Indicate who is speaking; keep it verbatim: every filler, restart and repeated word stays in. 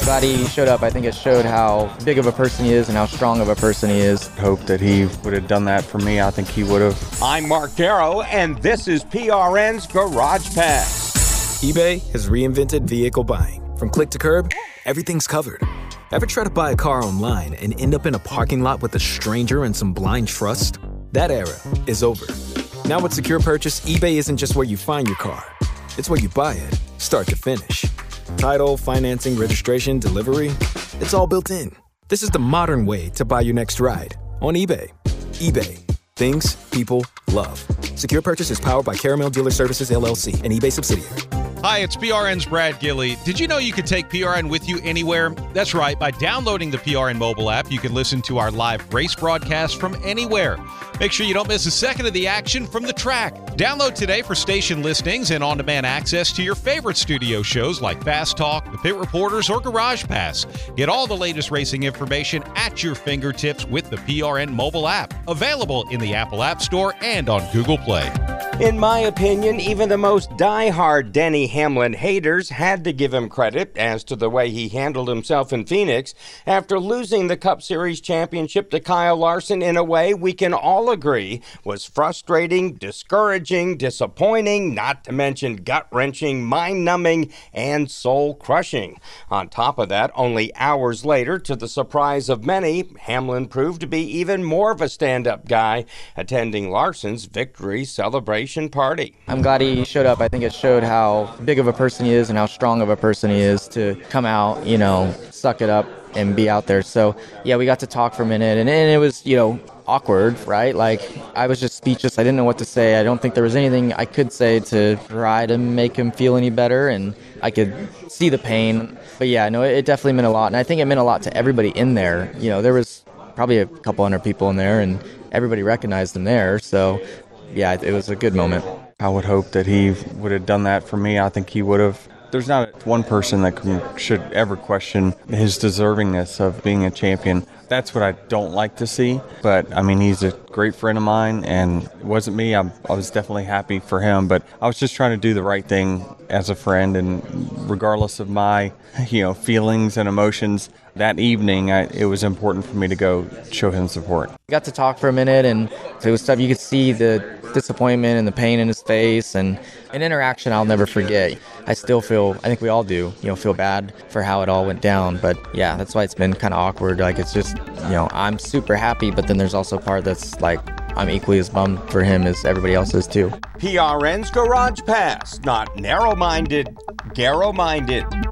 Speaker 1: Glad he showed up. I think it showed how big of a person he is and how strong of a person he is.
Speaker 2: Hope that he would have done that for me. I think he would have.
Speaker 3: I'm Mark Darrow, and this is P R N's Garage Pass.
Speaker 4: eBay has reinvented vehicle buying. From click to curb, everything's covered. Ever try to buy a car online and end up in a parking lot with a stranger and some blind trust? That era is over. Now with Secure Purchase, eBay isn't just where you find your car. It's where you buy it, start to finish. Title, financing, registration, delivery, it's all built in. This is the modern way to buy your next ride on eBay. eBay. Things people love. Secure Purchase is powered by Caramel Dealer Services, L L C, an eBay subsidiary.
Speaker 5: Hi, it's P R N's Brad Gilley. Did you know you could take P R N with you anywhere? That's right. By downloading the P R N mobile app, you can listen to our live race broadcast from anywhere. Make sure you don't miss a second of the action from the track. Download today for station listings and on-demand access to your favorite studio shows like Fast Talk, The Pit Reporters, or Garage Pass. Get all the latest racing information at your fingertips with the P R N mobile app. Available in the Apple App Store and on Google Play.
Speaker 3: In my opinion, even the most die-hard Denny Hamlin haters had to give him credit as to the way he handled himself in Phoenix after losing the Cup Series championship to Kyle Larson in a way we can all agree was frustrating, discouraging, disappointing, not to mention gut-wrenching, mind-numbing, and soul-crushing. On top of that, only hours later, to the surprise of many, Hamlin proved to be even more of a stand-up guy, attending Larson's victory celebration party.
Speaker 1: I'm glad he showed up. I think it showed how big of a person he is and how strong of a person he is to come out, you know, suck it up and be out there. So, yeah, we got to talk for a minute, and, and it was, you know, awkward, right? Like, I was just speechless. I didn't know what to say. I don't think there was anything I could say to try to make him feel any better, and I could see the pain. But, yeah, no, it definitely meant a lot, and I think it meant a lot to everybody in there. You know, there was probably a couple hundred people in there, and everybody recognized him there, so yeah, it was a good moment.
Speaker 2: I would hope that he would have done that for me. I think he would have. There's not one person that can, should ever question his deservingness of being a champion. That's what I don't like to see. But, I mean, he's a great friend of mine, and it wasn't me. I, I was definitely happy for him. But I was just trying to do the right thing as a friend, and regardless of my, you know, feelings and emotions, that evening, I, it was important for me to go show him support.
Speaker 1: We got to talk for a minute, and it was stuff you could see the disappointment and the pain in his face, and an interaction I'll never forget. I still feel, I think we all do, you know, feel bad for how it all went down. But yeah, that's why it's been kind of awkward. Like, it's just, you know, I'm super happy, but then there's also a part that's like, I'm equally as bummed for him as everybody else is too.
Speaker 3: P R N's Garage Pass, not narrow-minded, Garrow-minded.